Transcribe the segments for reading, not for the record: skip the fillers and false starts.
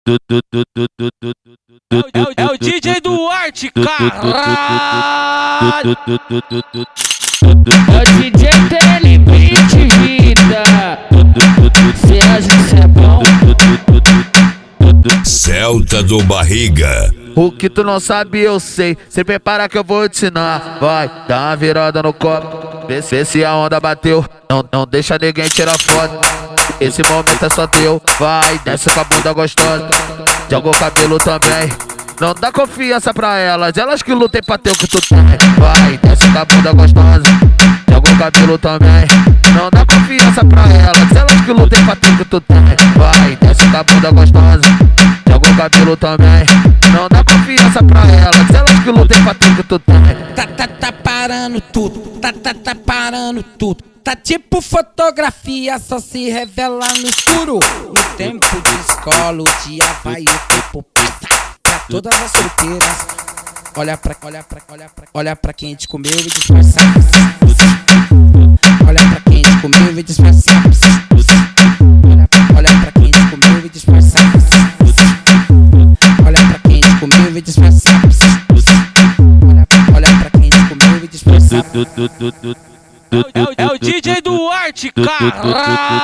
É o DJ Duarte, caralho! É o DJ Telebeat vida. Cê acha que cê é bom? Celta do Barriga. O que tu não sabe eu sei, se prepara que eu vou te ensinar. Vai, dá uma virada no copo, vê se a onda bateu. Não deixa ninguém tirar foto, esse momento é só teu. Vai, desce com a bunda gostosa, joga o cabelo também. Não dá confiança pra elas que lutem pra ter o que tu tem. Vai, desce com a bunda gostosa, joga o cabelo também. Não dá confiança pra elas que lutem pra ter o que tu tem. Vai, desce com a bunda gostosa, joga o cabelo também. Não dá confiança pra elas que lutem pra ter o que tu tem. Tá parando tudo, tá parando tudo. Tá tipo fotografia, só se revela no escuro. No tempo de escola, o dia vai, o tempo passa. Pra todas as solteiras, olha pra quem te comeu e disfarça. Olha pra quem te comeu e disfarça. Olha pra quem te comeu e disfarça. Olha pra quem te comeu e disfarça. Olha pra quem te comeu e disfarça. É o DJ Duarte, caralho!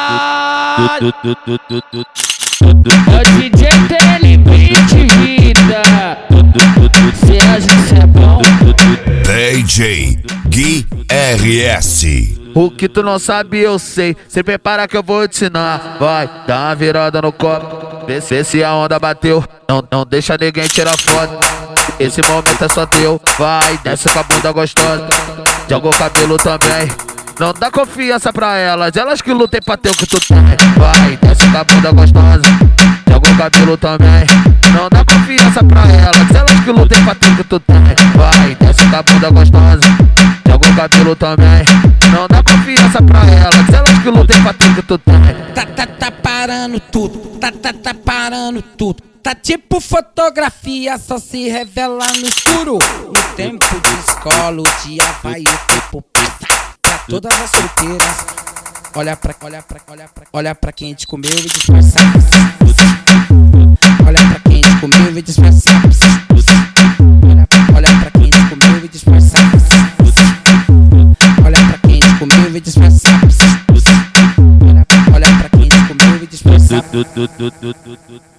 É o DJ Telebeat vida. Cê acha que cê é bom? DJ Gui RS. O que tu não sabe eu sei, se prepara que eu vou te ensinar. Vai, dá uma virada no copo, vê se a onda bateu. Não deixa ninguém tirar foto, esse momento é só teu. Vai, desce com a bunda gostosa, joga o cabelo também. Não dá confiança pra elas que lutem pra ter o que tu tem. Vai, desce com a bunda gostosa, joga o cabelo também. Não dá confiança pra elas que lutem pra ter o que tu tem. Vai, desce com a bunda gostosa, joga o cabelo também. Não dá confiança pra elas que lutem pra ter o que tu tem. Tá parando tudo, tá parando tudo. Tá tipo fotografia, só se revela no escuro. No tempo de escola, o dia vai, o tempo passa. Pra todas as solteiras, olha pra quem te comeu e disfarça. Olha pra quem te comeu e disfarça. Olha pra quem te comeu e disfarça. Olha pra quem te comeu e disfarça. Olha pra quem te comeu e disfarça.